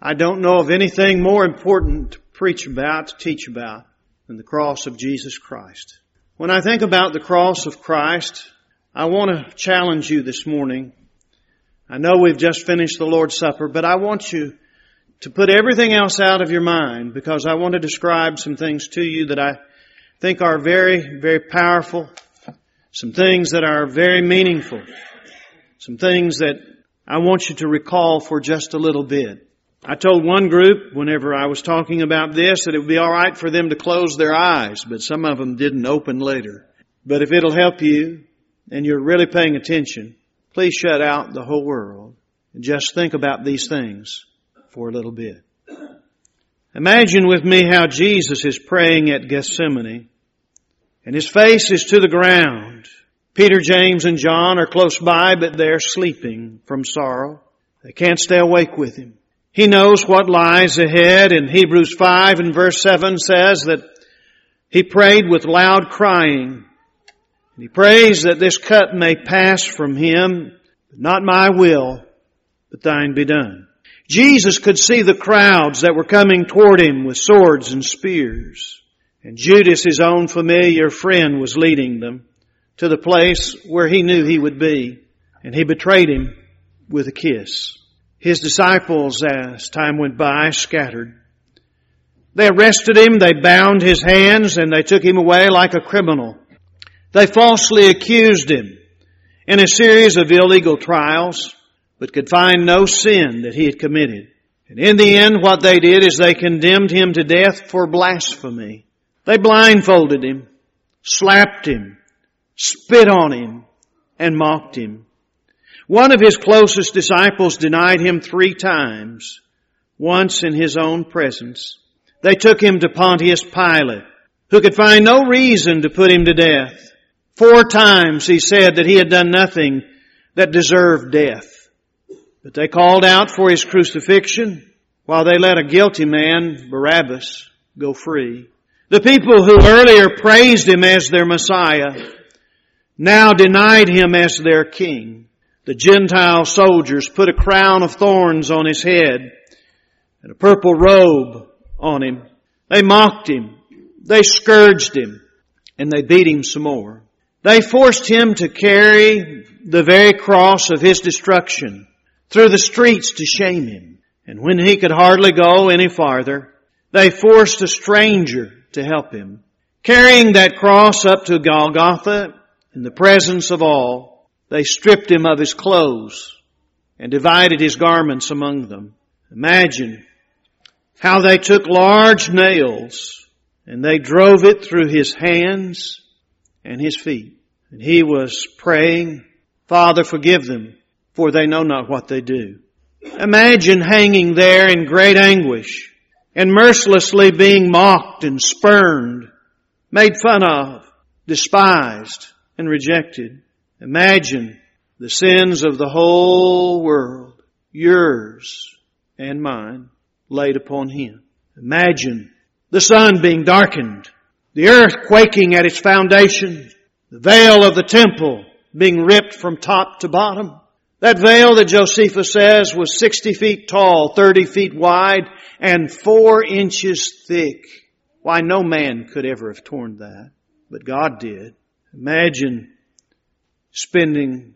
I don't know of anything more important to preach about, to teach about, than the cross of Jesus Christ. When I think about the cross of Christ, I want to challenge you this morning. I know we've just finished the Lord's Supper, but I want you to put everything else out of your mind, because I want to describe some things to you that I think are very, very powerful, some things that are very meaningful, some things that I want you to recall for just a little bit. I told one group whenever I was talking about this that it would be all right for them to close their eyes, but some of them didn't open later. But if it'll help you and you're really paying attention, please shut out the whole world and just think about these things for a little bit. Imagine with me how Jesus is praying at Gethsemane, and His face is to the ground. Peter, James, and John are close by, but they're sleeping from sorrow. They can't stay awake with Him. He knows what lies ahead, and Hebrews 5 and verse 7 says that He prayed with loud crying. He prays that this cup may pass from Him, not my will, but Thine be done. Jesus could see the crowds that were coming toward Him with swords and spears. And Judas, His own familiar friend, was leading them to the place where he knew he would be. And He betrayed Him with a kiss. His disciples, as time went by, scattered. They arrested Him, they bound His hands, and they took Him away like a criminal. They falsely accused Him in a series of illegal trials, but could find no sin that He had committed. And in the end, what they did is they condemned Him to death for blasphemy. They blindfolded Him, slapped Him, spit on Him, and mocked Him. One of His closest disciples denied Him 3 times, once in His own presence. They took Him to Pontius Pilate, who could find no reason to put Him to death. 4 times he said that He had done nothing that deserved death. But they called out for His crucifixion, while they let a guilty man, Barabbas, go free. The people who earlier praised Him as their Messiah now denied Him as their King. The Gentile soldiers put a crown of thorns on His head and a purple robe on Him. They mocked Him, they scourged Him, and they beat Him some more. They forced Him to carry the very cross of His destruction through the streets to shame Him. And when He could hardly go any farther, they forced a stranger to help Him. Carrying that cross up to Golgotha in the presence of all, they stripped Him of His clothes and divided His garments among them. Imagine how they took large nails and they drove it through His hands and His feet. And He was praying, "Father, forgive them, for they know not what they do." Imagine hanging there in great anguish and mercilessly being mocked and spurned, made fun of, despised, and rejected. Imagine the sins of the whole world, yours and mine, laid upon Him. Imagine the sun being darkened, the earth quaking at its foundation, the veil of the temple being ripped from top to bottom. That veil that Josephus says was 60 feet tall, 30 feet wide, and 4 inches thick. Why, no man could ever have torn that, but God did. Imagine spending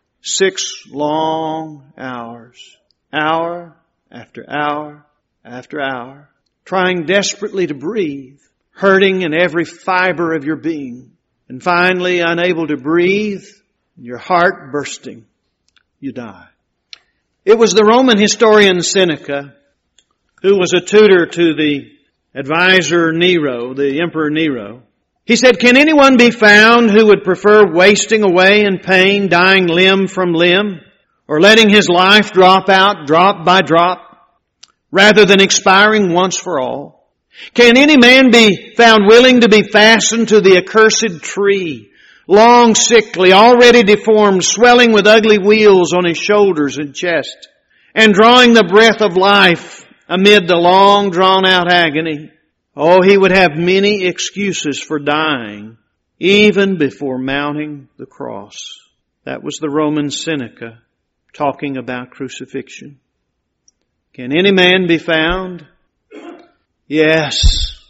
6 long hours, hour after hour after hour, trying desperately to breathe, hurting in every fiber of your being, and finally unable to breathe, and your heart bursting, you die. It was the Roman historian Seneca, who was a tutor to the advisor Nero, the Emperor Nero. He said, "Can anyone be found who would prefer wasting away in pain, dying limb from limb, or letting his life drop out drop by drop, rather than expiring once for all? Can any man be found willing to be fastened to the accursed tree, long, sickly, already deformed, swelling with ugly wheels on his shoulders and chest, and drawing the breath of life amid the long drawn-out agony? Oh, he would have many excuses for dying, even before mounting the cross." That was the Roman Seneca talking about crucifixion. Can any man be found? Yes.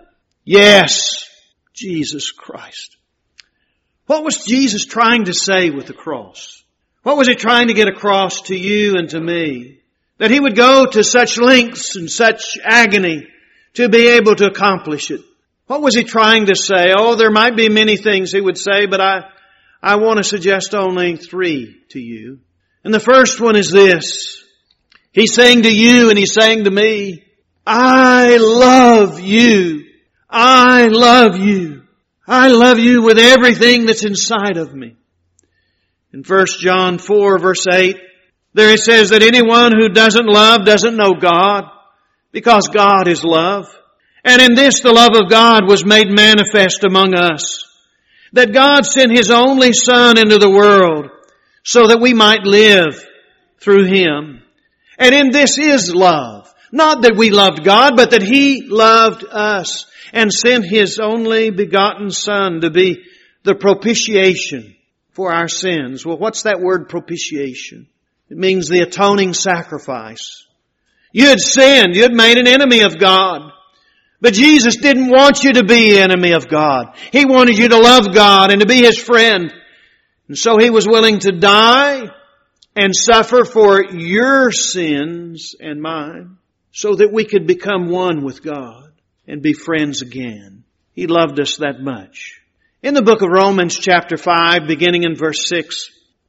Yes. Jesus Christ. What was Jesus trying to say with the cross? What was He trying to get across to you and to me? That He would go to such lengths and such agony to be able to accomplish it. What was He trying to say? Oh, there might be many things He would say, but I want to suggest only 3 to you. And the first one is this. He's saying to you and He's saying to me, I love you. I love you. I love you with everything that's inside of me. In 1 John 4 verse 8, there it says that anyone who doesn't love doesn't know God, because God is love. And in this the love of God was made manifest among us, that God sent His only Son into the world so that we might live through Him. And in this is love. Not that we loved God, but that He loved us and sent His only begotten Son to be the propitiation for our sins. Well, what's that word propitiation? It means the atoning sacrifice. You had sinned. You had made an enemy of God. But Jesus didn't want you to be an enemy of God. He wanted you to love God and to be His friend. And so He was willing to die and suffer for your sins and mine so that we could become one with God and be friends again. He loved us that much. In the book of Romans chapter 5, beginning in verse 6,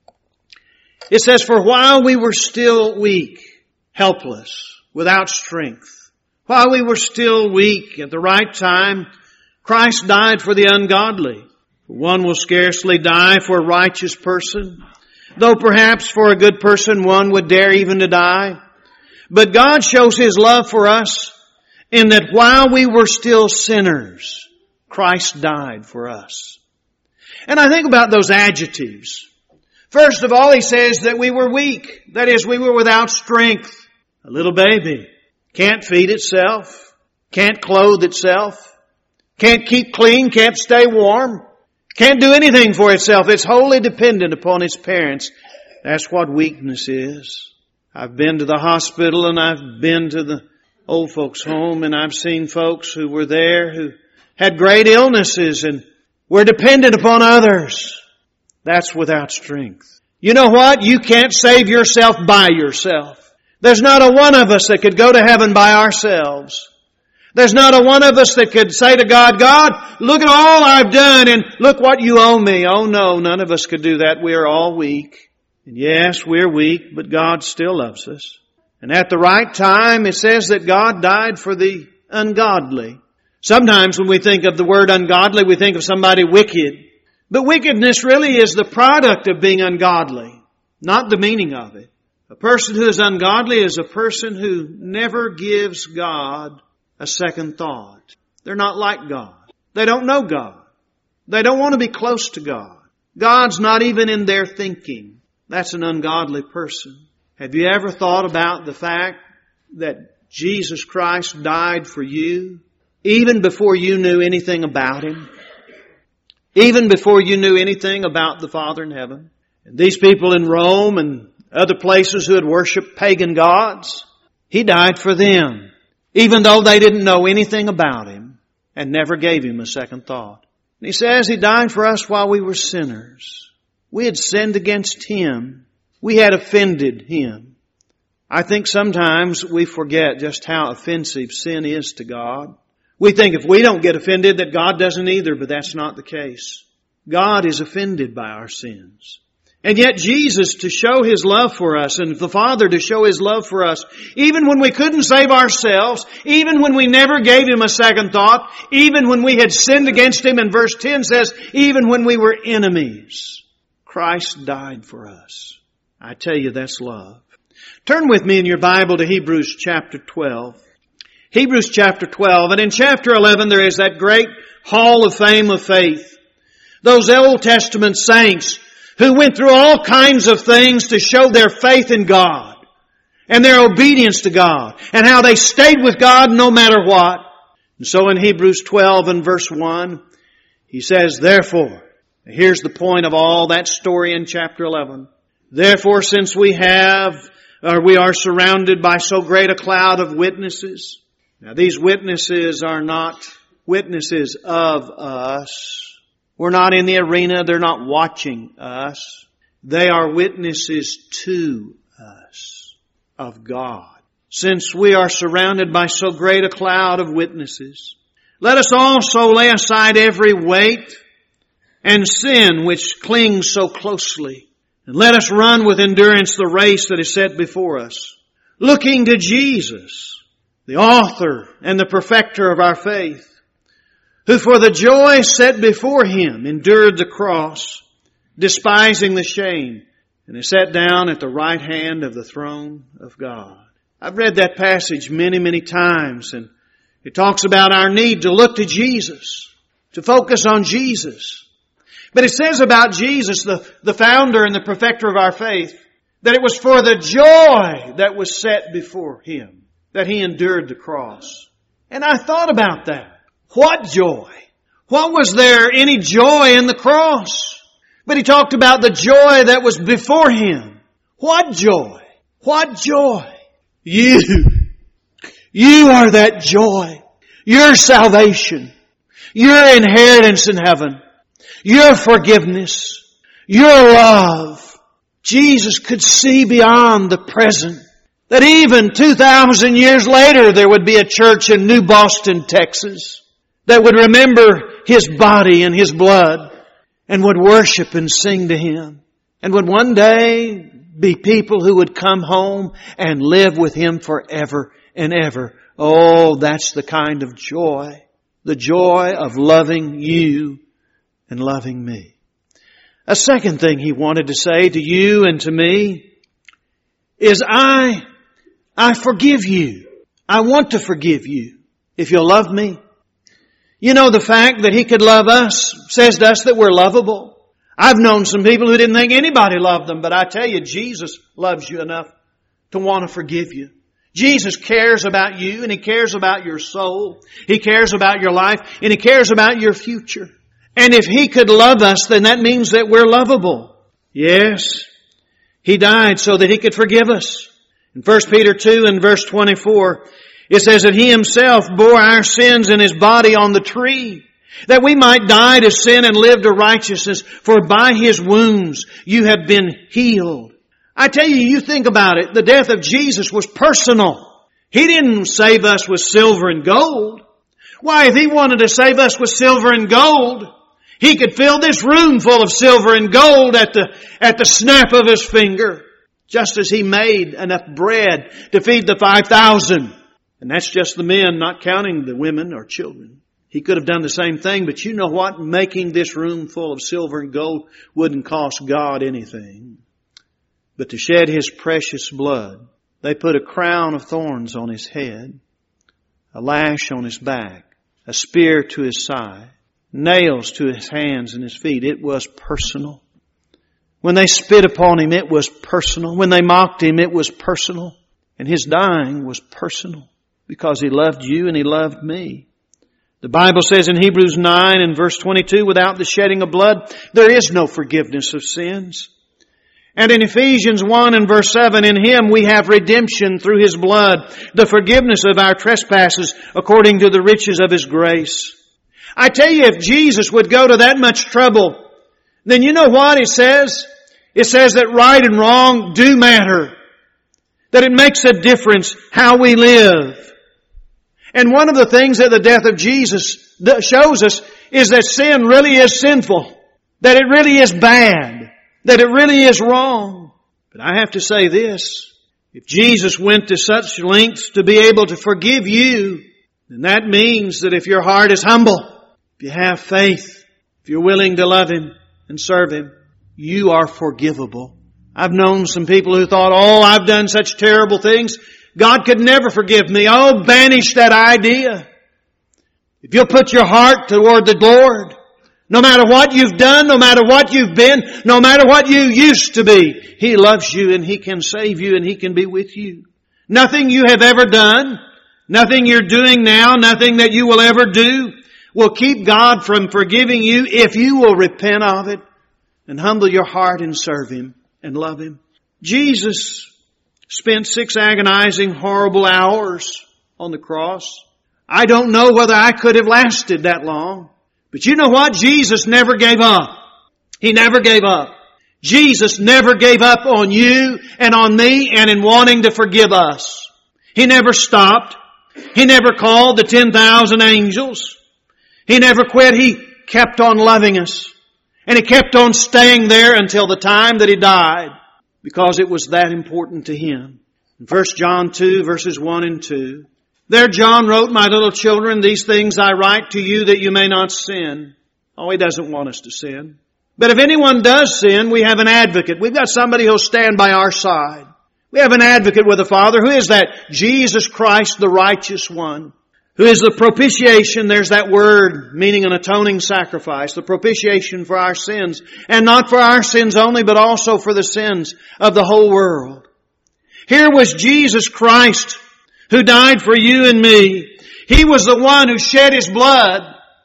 it says, For while we were still weak, helpless, without strength, while we were still weak at the right time, Christ died for the ungodly. One will scarcely die for a righteous person, though perhaps for a good person one would dare even to die. But God shows His love for us in that while we were still sinners, Christ died for us. And I think about those adjectives. First of all, He says that we were weak. That is, we were without strength. A little baby can't feed itself, can't clothe itself, can't keep clean, can't stay warm, can't do anything for itself. It's wholly dependent upon its parents. That's what weakness is. I've been to the hospital and I've been to the old folks' home and I've seen folks who were there who had great illnesses and were dependent upon others. That's without strength. You know what? You can't save yourself by yourself. There's not a one of us that could go to heaven by ourselves. There's not a one of us that could say to God, God, look at all I've done and look what you owe me. Oh no, none of us could do that. We are all weak. And yes, we're weak, but God still loves us. And at the right time, it says that God died for the ungodly. Sometimes when we think of the word ungodly, we think of somebody wicked. But wickedness really is the product of being ungodly, not the meaning of it. A person who is ungodly is a person who never gives God a second thought. They're not like God. They don't know God. They don't want to be close to God. God's not even in their thinking. That's an ungodly person. Have you ever thought about the fact that Jesus Christ died for you even before you knew anything about Him? Even before you knew anything about the Father in heaven? And these people in Rome and other places who had worshipped pagan gods, He died for them, even though they didn't know anything about Him and never gave Him a second thought. And He says He died for us while we were sinners. We had sinned against Him. We had offended Him. I think sometimes we forget just how offensive sin is to God. We think if we don't get offended that God doesn't either, but that's not the case. God is offended by our sins. And yet Jesus, to show His love for us, and the Father to show His love for us, even when we couldn't save ourselves, even when we never gave Him a second thought, even when we had sinned against Him, and verse 10 says, even when we were enemies, Christ died for us. I tell you, that's love. Turn with me in your Bible to Hebrews chapter 12. Hebrews chapter 12. And in chapter 11 there is that great hall of fame of faith. Those Old Testament saints who went through all kinds of things to show their faith in God and their obedience to God and how they stayed with God no matter what. And so in Hebrews 12 and verse 1, he says, therefore, here's the point of all that story in chapter 11. Therefore, since we have we are surrounded by so great a cloud of witnesses. Now these witnesses are not witnesses of us. We're not in the arena. They're not watching us. They are witnesses to us of God. Since we are surrounded by so great a cloud of witnesses, let us also lay aside every weight and sin which clings so closely. And let us run with endurance the race that is set before us, looking to Jesus, the author and the perfecter of our faith, who for the joy set before Him endured the cross, despising the shame, and is set down at the right hand of the throne of God. I've read that passage many, many times, and it talks about our need to look to Jesus, to focus on Jesus. But it says about Jesus, the founder and the perfecter of our faith, that it was for the joy that was set before Him that He endured the cross. And I thought about that. What joy? What was there any joy in the cross? But He talked about the joy that was before Him. What joy? What joy? You are that joy. Your salvation. Your inheritance in heaven. Your forgiveness. Your love. Jesus could see beyond the present. That even 2,000 years later there would be a church in New Boston, Texas, that would remember His body and His blood and would worship and sing to Him. And would one day be people who would come home and live with Him forever and ever. Oh, that's the kind of joy. The joy of loving you and loving me. A second thing He wanted to say to you and to me is I forgive you. I want to forgive you if you'll love me. You know, the fact that He could love us says to us that we're lovable. I've known some people who didn't think anybody loved them, but I tell you, Jesus loves you enough to want to forgive you. Jesus cares about you, and He cares about your soul. He cares about your life, and He cares about your future. And if He could love us, then that means that we're lovable. Yes, He died so that He could forgive us. In 1 Peter 2 and verse 24, it says that He Himself bore our sins in His body on the tree, that we might die to sin and live to righteousness, for by His wounds you have been healed. I tell you, you think about it, the death of Jesus was personal. He didn't save us with silver and gold. Why, if He wanted to save us with silver and gold, He could fill this room full of silver and gold at the snap of His finger, just as He made enough bread to feed the 5,000. And that's just the men, not counting the women or children. He could have done the same thing, but you know what? Making this room full of silver and gold wouldn't cost God anything. But to shed His precious blood, they put a crown of thorns on His head, a lash on His back, a spear to His side, nails to His hands and His feet. It was personal. When they spit upon Him, it was personal. When they mocked Him, it was personal. And His dying was personal because He loved you and He loved me. The Bible says in Hebrews 9 and verse 22, without the shedding of blood, there is no forgiveness of sins. And in Ephesians 1 and verse 7, in Him we have redemption through His blood, the forgiveness of our trespasses according to the riches of His grace. I tell you, if Jesus would go to that much trouble, then you know what it says? It says that right and wrong do matter. That it makes a difference how we live. And one of the things that the death of Jesus shows us is that sin really is sinful. That it really is bad. That it really is wrong. But I have to say this. If Jesus went to such lengths to be able to forgive you, then that means that if your heart is humble, if you have faith, if you're willing to love Him and serve Him, you are forgivable. I've known some people who thought, oh, I've done such terrible things. God could never forgive me. Oh, banish that idea. If you'll put your heart toward the Lord, no matter what you've done, no matter what you've been, no matter what you used to be, He loves you and He can save you and He can be with you. Nothing you have ever done, nothing you're doing now, nothing that you will ever do will keep God from forgiving you if you will repent of it and humble your heart and serve Him and love Him. Jesus spent 6 agonizing, horrible hours on the cross. I don't know whether I could have lasted that long. But you know what? Jesus never gave up. He never gave up. Jesus never gave up on you and on me and in wanting to forgive us. He never stopped. He never called the 10,000 angels. He never quit. He kept on loving us. And He kept on staying there until the time that He died, because it was that important to Him. In 1 John 2, verses 1 and 2, there John wrote, "My little children, these things I write to you that you may not sin." Oh, He doesn't want us to sin. But if anyone does sin, we have an advocate. We've got somebody who'll stand by our side. We have an advocate with the Father. Who is that? Jesus Christ, the righteous one, who is the propitiation. There's that word meaning an atoning sacrifice. The propitiation for our sins. And not for our sins only, but also for the sins of the whole world. Here was Jesus Christ who died for you and me. He was the one who shed His blood.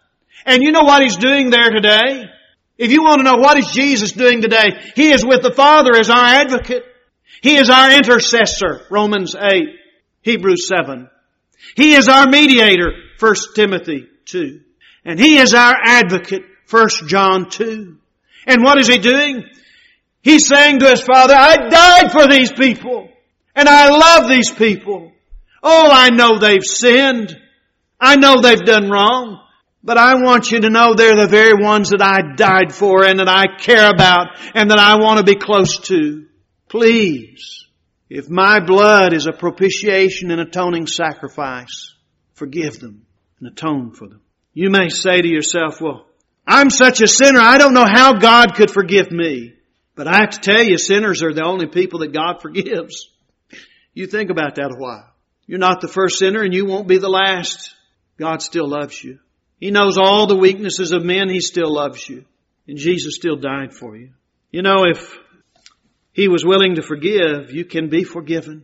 And you know what He's doing there today? If you want to know what is Jesus doing today, He is with the Father as our advocate. He is our intercessor, Romans 8, Hebrews 7. He is our mediator, 1 Timothy 2. And He is our advocate, 1 John 2. And what is He doing? He's saying to His Father, I died for these people. And I love these people. Oh, I know they've sinned. I know they've done wrong. But I want you to know they're the very ones that I died for and that I care about and that I want to be close to. Please, if my blood is a propitiation and atoning sacrifice, forgive them and atone for them. You may say to yourself, well, I'm such a sinner, I don't know how God could forgive me. But I have to tell you, sinners are the only people that God forgives. You think about that a while. You're not the first sinner and you won't be the last. God still loves you. He knows all the weaknesses of men. He still loves you. And Jesus still died for you. You know, if He was willing to forgive, you can be forgiven.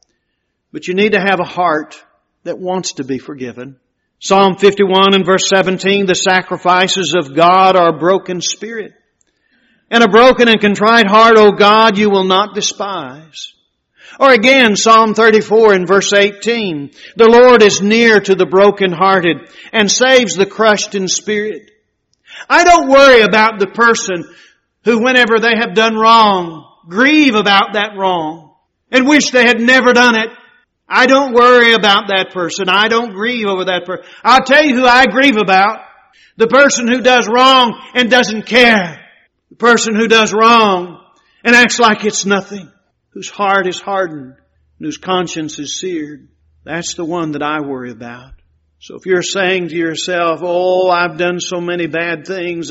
But you need to have a heart that wants to be forgiven. Psalm 51 and verse 17, the sacrifices of God are a broken spirit. And a broken and contrite heart, O God, you will not despise. Or again, Psalm 34 and verse 18, the Lord is near to the brokenhearted and saves the crushed in spirit. I don't worry about the person who, whenever they have done wrong, grieve about that wrong and wish they had never done it. I don't worry about that person. I don't grieve over that person. I'll tell you who I grieve about. The person who does wrong and doesn't care. The person who does wrong and acts like it's nothing. Whose heart is hardened and whose conscience is seared. That's the one that I worry about. So if you're saying to yourself, oh, I've done so many bad things,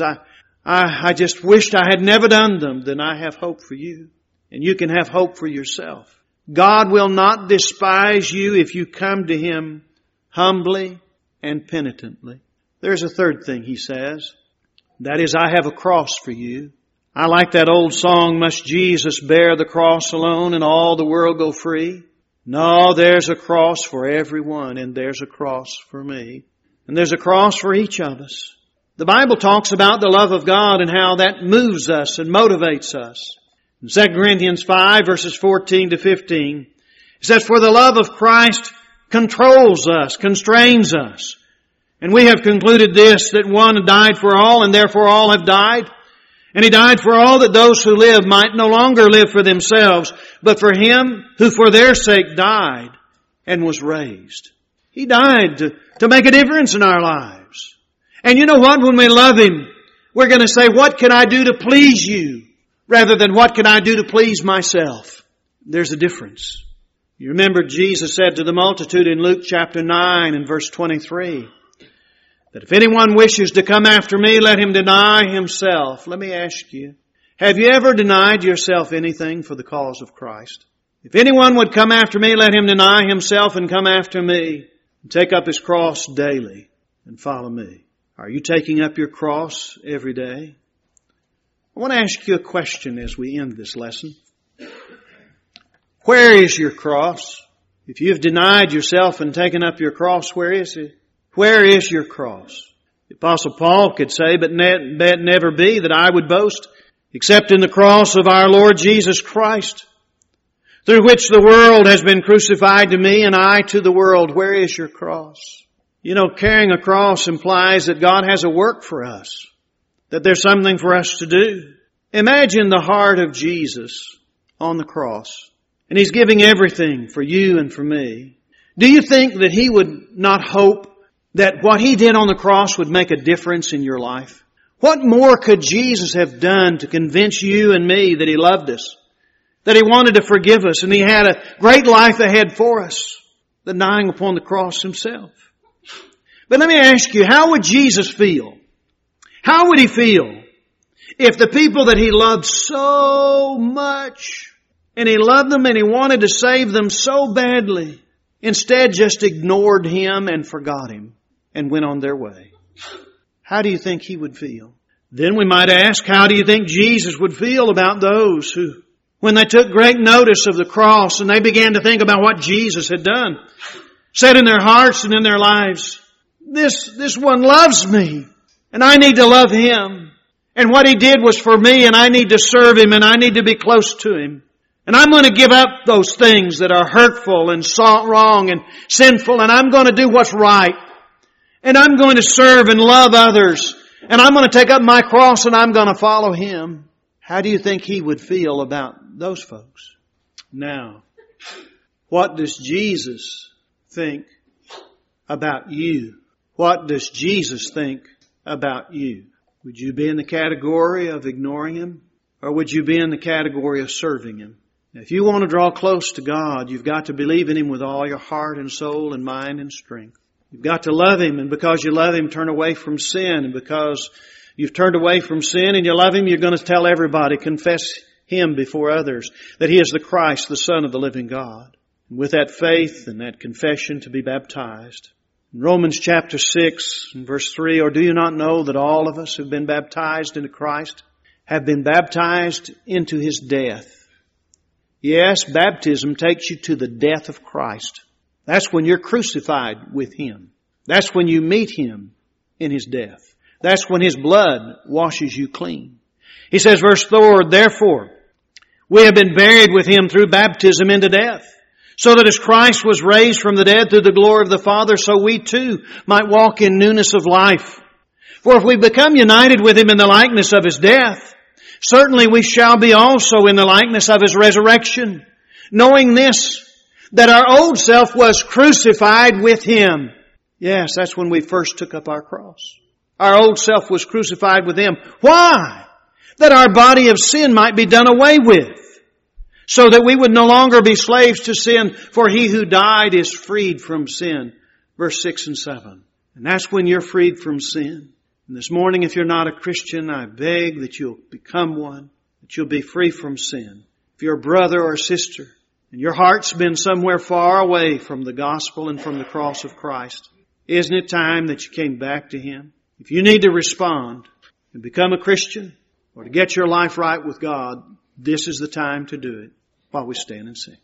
I just wished I had never done them, then I have hope for you. And you can have hope for yourself. God will not despise you if you come to Him humbly and penitently. There's a third thing He says. That is, I have a cross for you. I like that old song, must Jesus bear the cross alone and all the world go free? No, there's a cross for everyone, and there's a cross for me. And there's a cross for each of us. The Bible talks about the love of God and how that moves us and motivates us. In 2 Corinthians 5 verses 14 to 15, it says, for the love of Christ controls us, constrains us. And we have concluded this, that one died for all, and therefore all have died. And He died for all, that those who live might no longer live for themselves, but for Him who for their sake died and was raised. He died to make a difference in our lives. And you know what? When we love Him, we're going to say, what can I do to please you? Rather than what can I do to please myself? There's a difference. You remember Jesus said to the multitude in Luke chapter 9 and verse 23, that if anyone wishes to come after me, let him deny himself. Let me ask you, have you ever denied yourself anything for the cause of Christ? If anyone would come after me, let him deny himself and come after me and take up his cross daily and follow me. Are you taking up your cross every day? I want to ask you a question as we end this lesson. Where is your cross? If you've denied yourself and taken up your cross, where is it? Where is your cross? The Apostle Paul could say, but never be that I would boast except in the cross of our Lord Jesus Christ, through which the world has been crucified to me and I to the world. Where is your cross? You know, carrying a cross implies that God has a work for us, that there's something for us to do. Imagine the heart of Jesus on the cross, and He's giving everything for you and for me. Do you think that He would not hope that what He did on the cross would make a difference in your life? What more could Jesus have done to convince you and me that He loved us, that He wanted to forgive us, and He had a great life ahead for us than dying upon the cross Himself? But let me ask you, how would Jesus feel? How would He feel if the people that He loved so much, and He loved them and He wanted to save them so badly, instead just ignored Him and forgot Him and went on their way? How do you think He would feel? Then we might ask, how do you think Jesus would feel about those who, when they took great notice of the cross and they began to think about what Jesus had done, said in their hearts and in their lives, this one loves me and I need to love Him. And what He did was for me and I need to serve Him and I need to be close to Him. And I'm going to give up those things that are hurtful and wrong and sinful, and I'm going to do what's right. And I'm going to serve and love others. And I'm going to take up my cross and I'm going to follow Him. How do you think He would feel about those folks? Now, what does Jesus think about you? What does Jesus think about you? Would you be in the category of ignoring Him? Or would you be in the category of serving Him? If you want to draw close to God, you've got to believe in Him with all your heart and soul and mind and strength. You've got to love Him, and because you love Him, turn away from sin. And because you've turned away from sin and you love Him, you're going to tell everybody, confess Him before others, that He is the Christ, the Son of the living God. And with that faith and that confession, to be baptized. In Romans chapter 6 and verse 3, or do you not know that all of us who have been baptized into Christ have been baptized into His death? Yes, baptism takes you to the death of Christ. That's when you're crucified with Him. That's when you meet Him in His death. That's when His blood washes you clean. He says, verse 4, therefore, we have been buried with Him through baptism into death, so that as Christ was raised from the dead through the glory of the Father, so we too might walk in newness of life. For if we become united with Him in the likeness of His death, certainly we shall be also in the likeness of His resurrection, knowing this, that our old self was crucified with Him. Yes, that's when we first took up our cross. Our old self was crucified with Him. Why? That our body of sin might be done away with, so that we would no longer be slaves to sin, for He who died is freed from sin. Verse 6 and 7. And that's when you're freed from sin. And this morning, if you're not a Christian, I beg that you'll become one, that you'll be free from sin. If you're a brother or a sister, and your heart's been somewhere far away from the gospel and from the cross of Christ, isn't it time that you came back to Him? If you need to respond and become a Christian, or to get your life right with God, this is the time to do it while we stand and sing.